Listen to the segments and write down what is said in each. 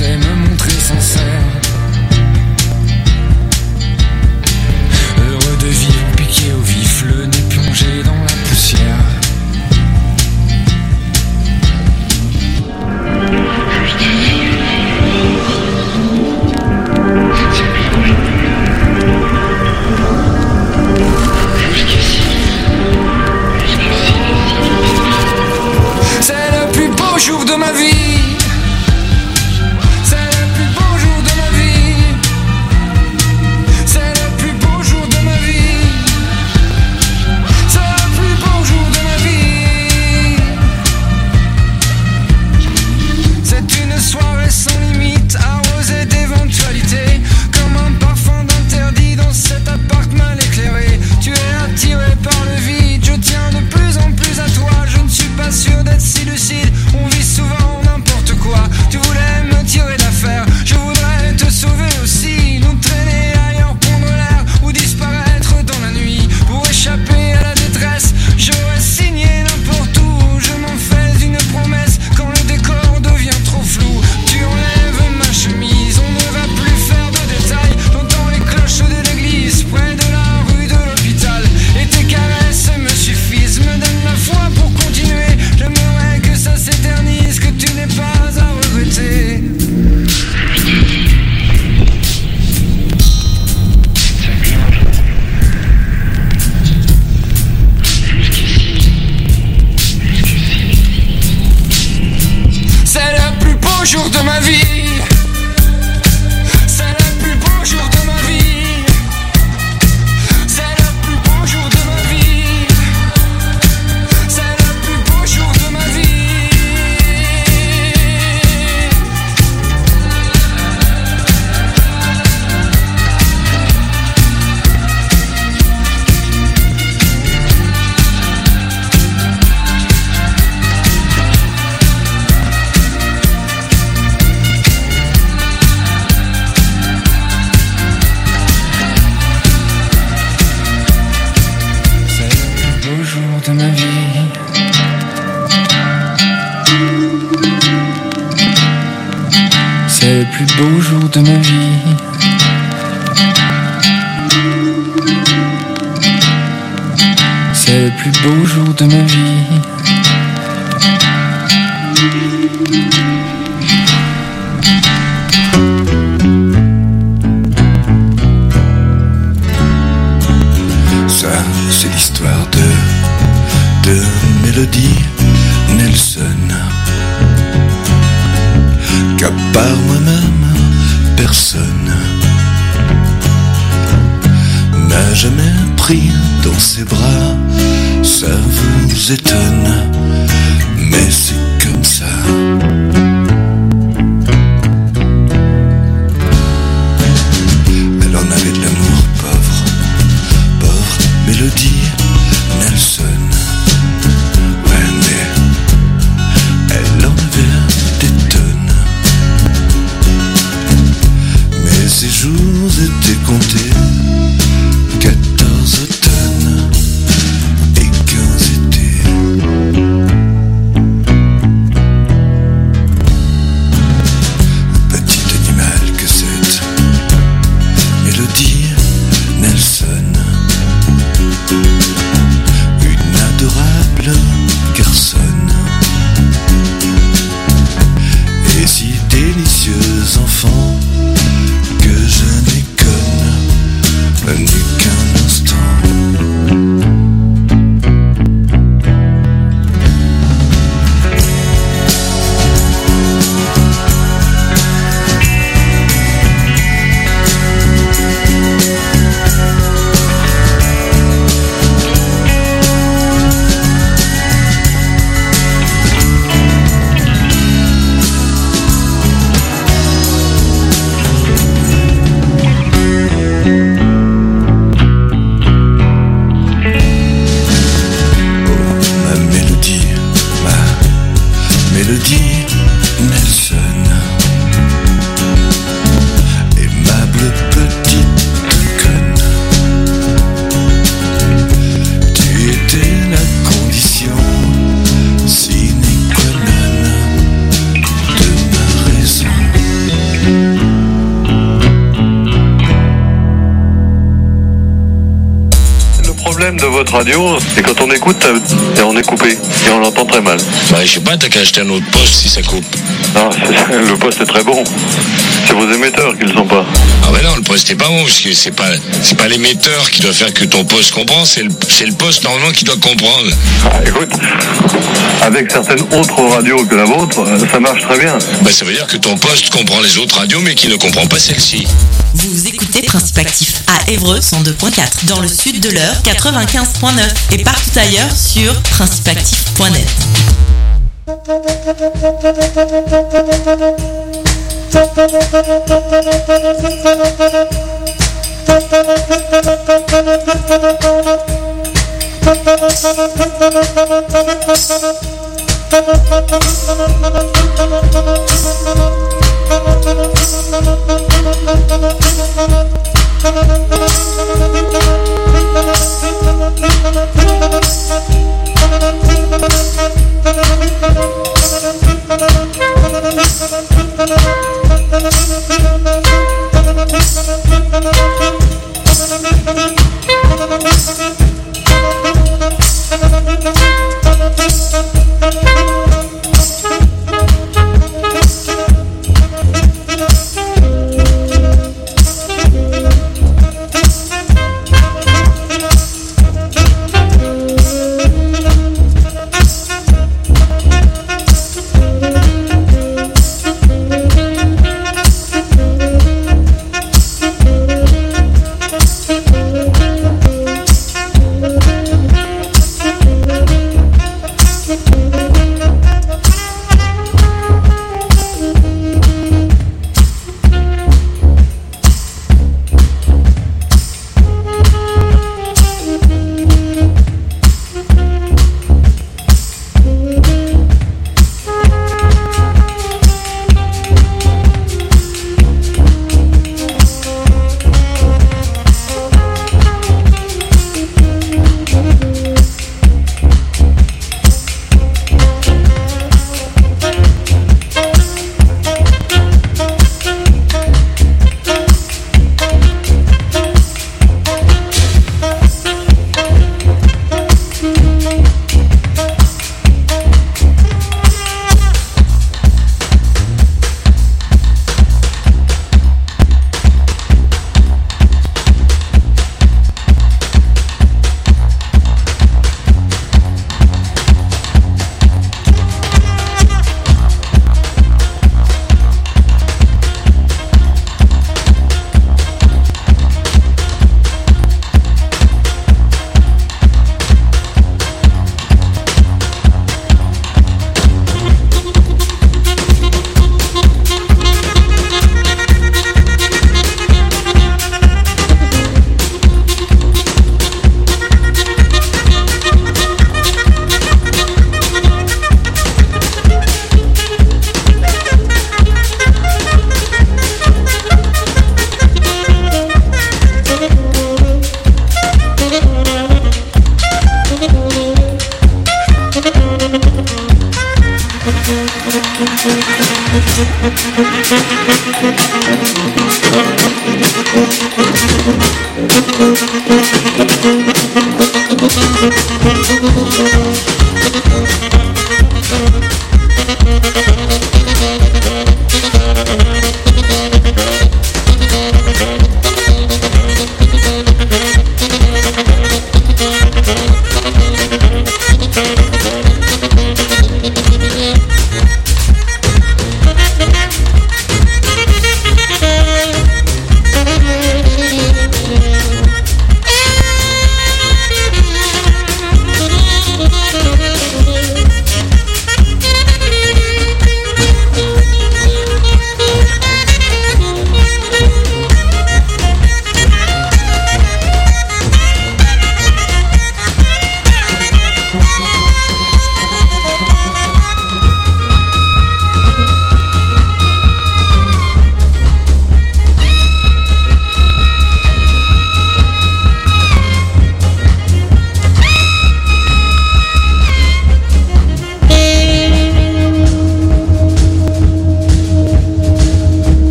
sait me montrer sincère. Heureux de vivre piqué au vif, le nez plongé dans la poussière. C'est le plus beau jour de ma vie. C'est le plus beau jour de ma vie. C'est le plus beau jour de ma vie. C'est le plus beau jour de ma vie. C'est une soirée sans limite, arrosée d'éventualités, comme un parfum d'interdit dans cet appart mal éclairé. Tu es attiré par le vide, je tiens de plus en plus à toi. Je ne suis pas sûr d'être si lucide, on vit souvent n'importe quoi. Tu voulais me tirer d'affaire, je voudrais te sauver aussi. Nous traîner ailleurs, prendre l'air ou disparaître dans la nuit. Pour échapper à la détresse, j'aurais signé n'importe où. Je m'en fais une promesse quand le décor devient trop flou. Tu enlèves ma chemise, on ne va plus faire de détails. J'entends les cloches de l'église près de la rue de l'hôpital. Et tes caresses me suffisent, me donnent la foi pour continuer. J'aimerais que ça s'éternise, que tu n'aies pas à regretter. C'est le plus beau jour de ma vie. C'est le plus beau jour de ma vie. C'est le plus beau jour de ma vie. C'est le plus beau jour de ma vie. C'est le plus beau jour de ma vie. C'est le plus beau jour de ma vie. C'est le plus beau jour de ma vie. Ça, c'est l'histoire de Mélodie Nelson. Qu'à part moi-même, personne n'a jamais pris dans ses bras. Ça vous étonne, mais c'est comme ça. Elle en avait de l'amour, pauvre Mélodie Nelson. Ouais, mais elle en avait des tonnes. Mais ses jours étaient comptés. 14 automnes et 15 étés. votre radio, et quand on écoute, et on est coupé, et on l'entend très mal. Bah, je sais pas, t'as qu'à acheter un autre poste si ça coupe. Non, le poste est très bon. C'est vos émetteurs qui le sont pas. Ah ouais non, le poste est pas bon, parce que c'est pas l'émetteur qui doit faire que ton poste comprend, c'est le poste normalement qui doit comprendre. Ah, écoute, avec certaines autres radios que la vôtre, ça marche très bien. Bah ça veut dire que ton poste comprend les autres radios, mais qui ne comprend pas celle-ci. Vous écoutez Principe Actif à Évreux 102.4, dans le sud de l'Eure 95.9 et partout ailleurs sur principeactif.net.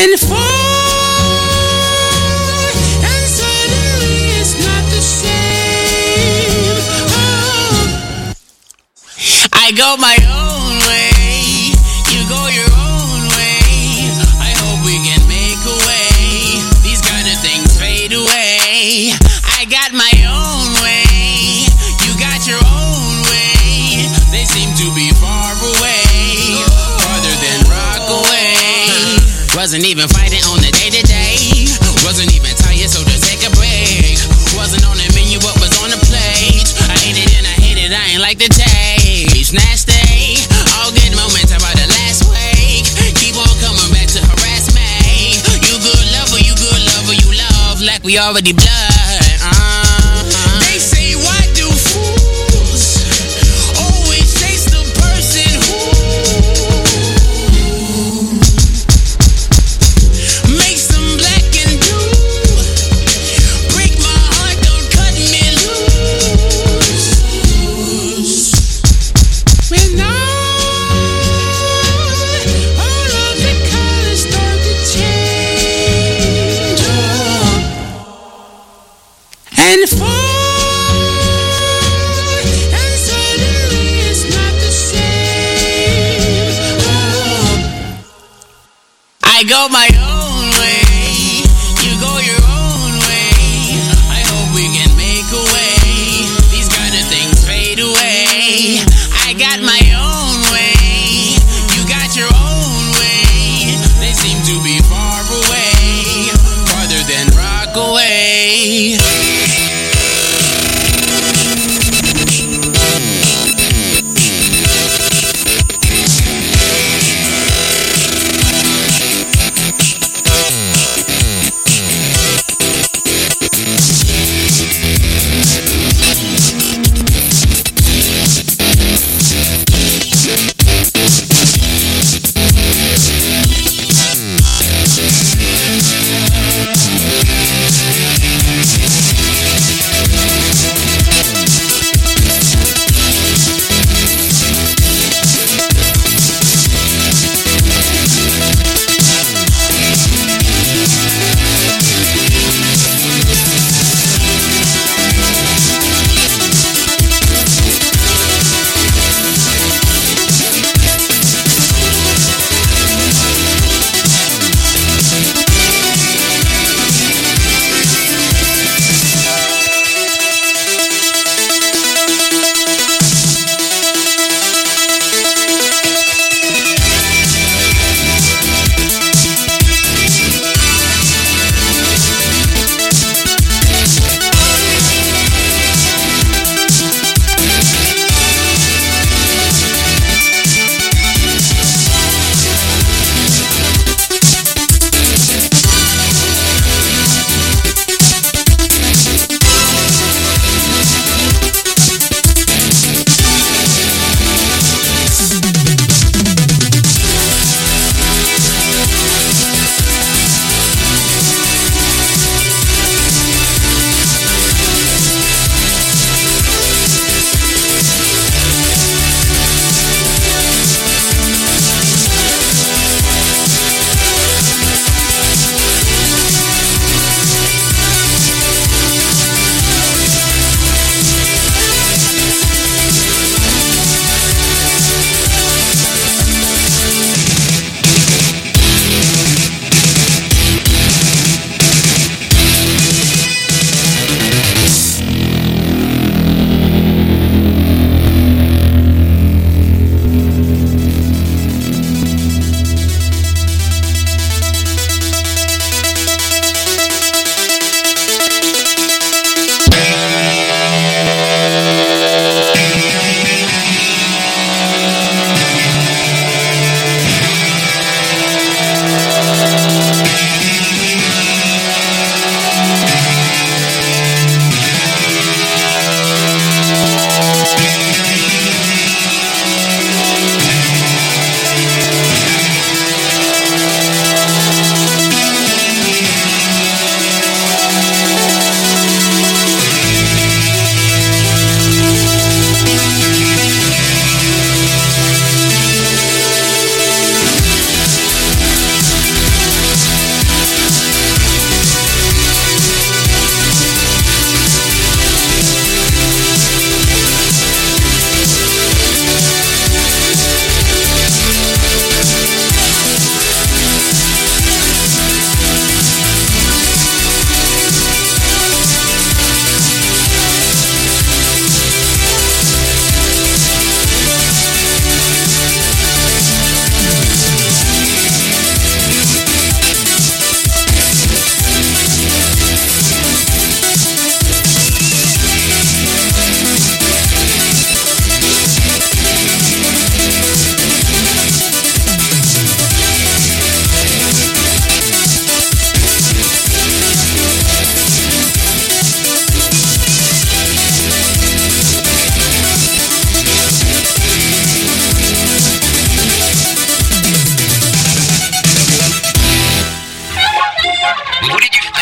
and fall, and suddenly it's not the same. Oh. I go my own way, you go your own way. I hope we can make a way. These kind of things fade away. I got my own way, you got your own way. They seem to be far away, farther than Rockaway. Wasn't even fighting on the day-to-day. Wasn't even tired, so just take a break. Wasn't on the menu, but was on the plate. I ate it and I hate it, I ain't like the taste. Nasty, all good moments about the last week. Keep on coming back to harass me. You good lover, you love like we already blood. They say, why do fools always chase the person who makes them black and blue? Break my heart, don't cut me loose. When all of the colors start to change, and fall, and suddenly it's not the same. Oh. I go my own way, you go your own way. I hope we can make a way. These kind of things fade away. I got my own way, you got your own way. They seem to be far away, farther than Rockaway.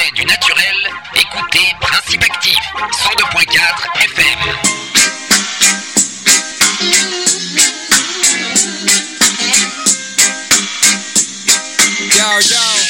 respect du naturel, écoutez Principe Actif, 102.4 FM. Yo,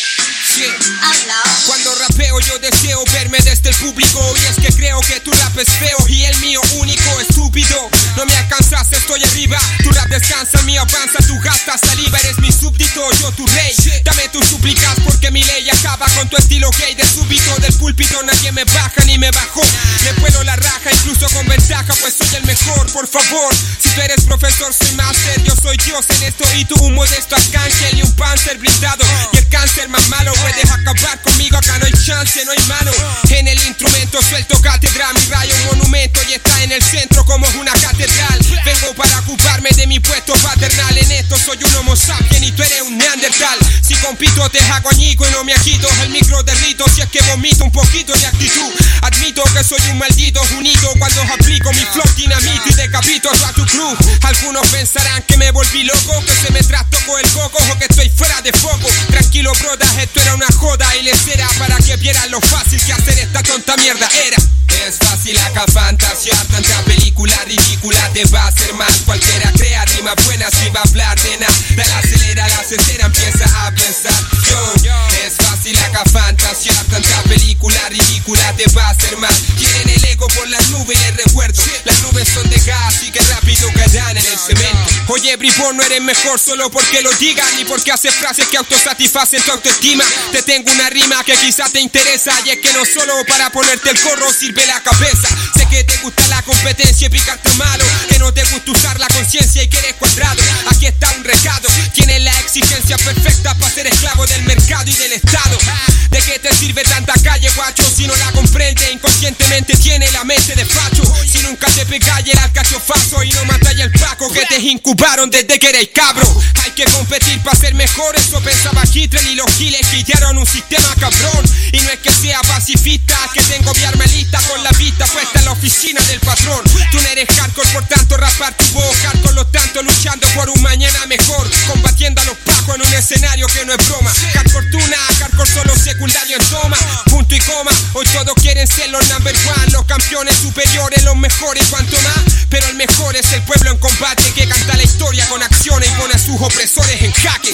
shit. Cuando rapeo yo deseo verme desde el público. Y es que creo que tu rap es feo y el mío único, estúpido. No me alcanzas, estoy arriba. Tu rap descansa, mi avanza, tu gastas saliva. Eres mi súbdito, yo tu rey. Dame tus súplicas porque mi ley acaba con tu estilo gay. De súbito del púlpito nadie me baja ni me bajó. Me puedo la raja incluso con ventaja, pues soy el mejor, por favor. Si tú eres profesor soy máster, yo soy Dios en esto. Y tú un modesto arcángel y un panzer blindado. Y el cáncer más malo puedes acabar conmigo, acá no hay chance, no hay mano. En el instrumento suelto cátedra, mi rayo un monumento y está en el centro como una catedral. Vengo para ocuparme de mi puesto paternal. En esto soy un homo sapien y tú eres un neandertal. Si compito te hago añico y no me agito. El micro derrito si es que vomito un poquito de actitud. Admito que soy un maldito unido cuando aplico mi flow dinamito y decapito a tu crew. Algunos pensarán que me volví loco, que se me trastocó el coco o que estoy fuera de foco. Tranquilo broda, esto era una joda y les era para que vieran lo fácil que hacer esta tonta mierda era. Es fácil acá fantasear, tanta película ridícula te va a hacer más. Cualquiera crea rimas buenas y va a hablar de nada. La acelera, la cesera, empieza a pensar. Yo, es fácil acá fantasear, tanta película ridícula te va a hacer más. Quieren el ego por las nubes y el recuerdo. Las nubes son de gas y que rápido caerán en el cemento. Oye, bribón, no eres mejor solo porque lo digan ni porque haces frases que autosatisfacen tu autoestima. Te tengo una rima que quizá te interesa y es que no solo para ponerte el gorro sirve la cabeza. Sé que te gusta la competencia y picarte malo, que no te gusta usar la conciencia y que eres cuadrado. Aquí está un recado, tienes la exigencia perfecta para ser esclavo del mercado y del estado. ¿De qué te sirve tanta calle, guacho? Si no la comprende, inconscientemente tiene la mente de facho. Si nunca te pegáis el alcachofazo y no matáis el paco que te incubaron desde que eres cabro. Hay que competir para ser mejor, eso pensaba Hitler y los giles guiaron un sistema cabrón. Y no es que sea pacifista, es que tengo mi arma lista con la vista puesta en la oficina del patrón. Tú no eres hardcore, por tanto rapar tu voz. Hardcore los tanto luchando por un mañana mejor, combatiendo a los pacos en un escenario que no es broma. Hardcore tuna, hardcore solo secundario en toma. Punto y coma, hoy todos quieren ser los number one, los campeones superiores, los mejores, cuanto más. Pero el mejor es el pueblo en combate que canta la historia con acciones y pone a sus opresores en jaque.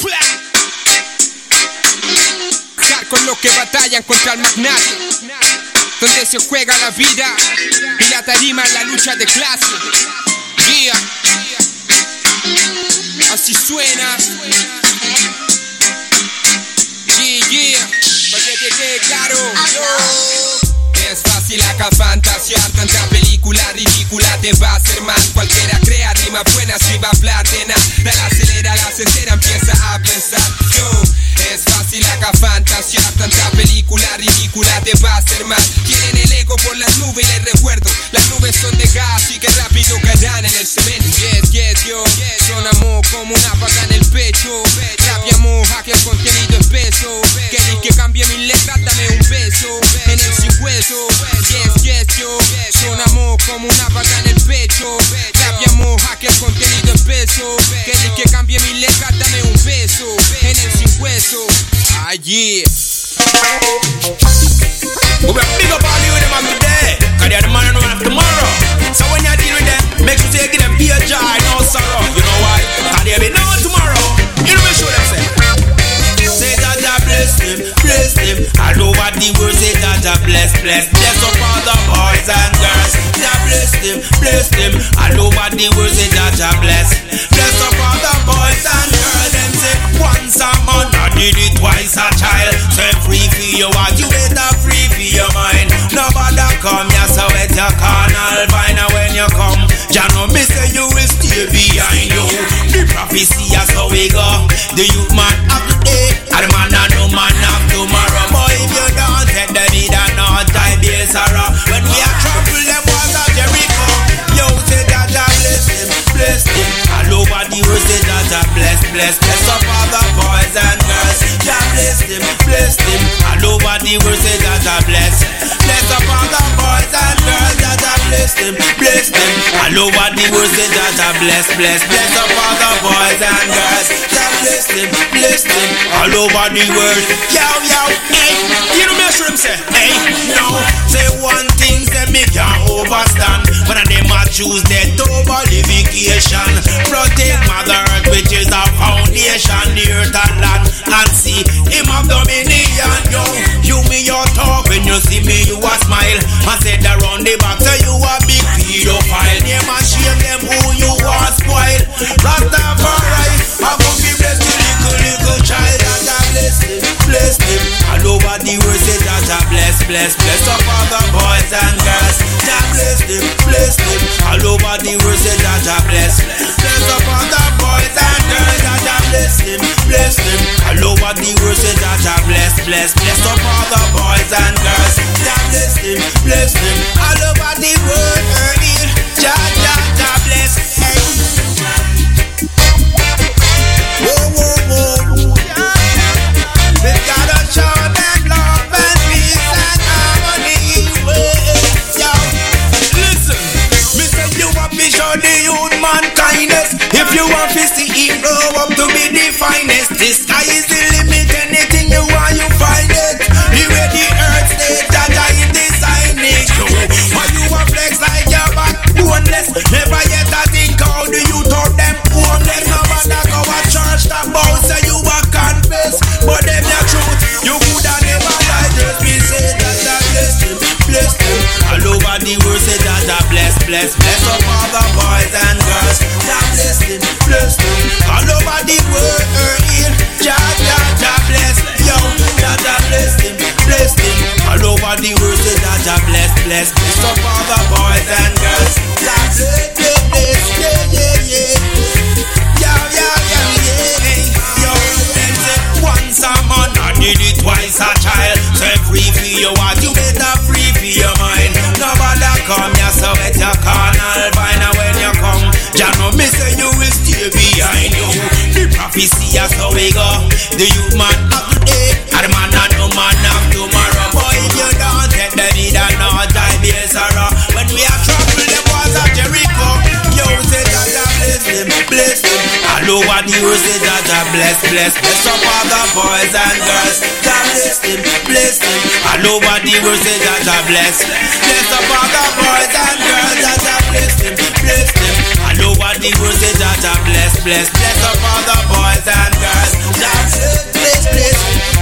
Con los que batallan contra el magnate, donde se juega la vida y la tarima en la lucha de clase. Yeah. Así suena. Yeah. Para que te quede claro. Es fácil acá fantasear, tanta película ridícula te va a hacer más. Cualquiera crea rimas buenas y va a hablar de nada. La acelera, la cesera, empieza a pensar. Es fácil acá fantasear, tanta película ridícula te va a hacer mal. Quieren el ego por las nubes y el recuerdo. Las nubes son de gas y que rápido caerán en el cemento. Yes, yo sonamos como una pata en el pecho. Rapiamos a que el contenido es peso. Queréis que cambie mis letras, dame un beso en el sin hueso. Yes, yo sonamos como una pata en el pecho. Rapiamos a que el contenido es peso. Queréis que cambie mis letras, dame un beso en el sin hueso. Ah, yeah. We will big up all you them on today, cause they're the man and woman of tomorrow. So when you deal with them, make sure you give them pure joy, no sorrow. You know why? Cause they'll be no tomorrow. You know me show them say that God bless them. All over the world say that God bless up all the boys and girls. God bless them. All over the world say that God bless up all the boys and girls. Them say once a man, I did it twice a child. Say free for your heart, you better free for your mind. Nobody come here, so it's your carnal vine. And when you come, Jah know me say you will stay behind you. The prophecy is how we go. The youth man of today, and the man and no man of tomorrow. Boy, if you don't take the need and not die, be sorrow. When we are trouble, them was a Jericho. Yo, say that Jah bless them. All over the world, say that Jah bless up all the boys and girls. Jah bless them. All over the world, say that Jah bless up all the boys and girls. Jah bless them. All over the world, say that Jah bless up all the boys and girls. Jah bless them. All all over the world. Yo, hey, you know me sure him say, hey, no, say one thing say me can't overstand. When them a choose death over litigation. Protect Mother Earth, which is our foundation, the earth and land, and see him have dominion. Yo, you me your talk when you see me, you a smile. I said around the back, say you a big pedophile. Name and shame them who you are spoil. Rastafari, I gon' be blessed the little child that I bless him. All over the world say that I bless up all the boys and girls. That bless them. All over the world say that I bless up all the boys and girls. That I bless them. All over the world say that I bless up all the boys and girls. That bless them. All over the world, Jah bless. Whoa. We gotta show them love and peace and harmony. Yo, listen, me say you want to show the youth man kindness. If you want to see him grow up to be the finest, the sky is the limit. Anything you want, you find it. The way the earth stays, that I design it. Or you want flex like your back, boneless. Never yet I think how do you talk them boneless. No matter go a church that bow, say you a confess, but them the truth. You could have never lied. Just me say that I bless them. All over the world say that I bless up all the boys and girls. That bless them. All over the world, Jah bless. Yo, that I bless them. All over the world say that I bless up all the boys and girls. That bless. Yeah. Yo, them say once a man, I did it twice a child. So free for your heart, you better free for your mind. Nobody come here, so at your carnal vine. And when you come, Jah know me say you will stay behind you. The prophecy is how we go. The youth man of today, and the man and the man of tomorrow. Boy, if you don't take the need and not die, be a sorrow. When we are trouble, the boys of Jericho. Yo, say that I bless them. All over the world say that I bless up all the boys and girls. That bless them. All over the world say that I bless up all the boys and girls. That I bless them. All over the world say that I bless up all the boys and girls. That bless.